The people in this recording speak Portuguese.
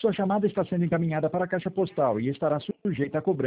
Sua chamada está sendo encaminhada para a caixa postal e estará sujeita a cobrança.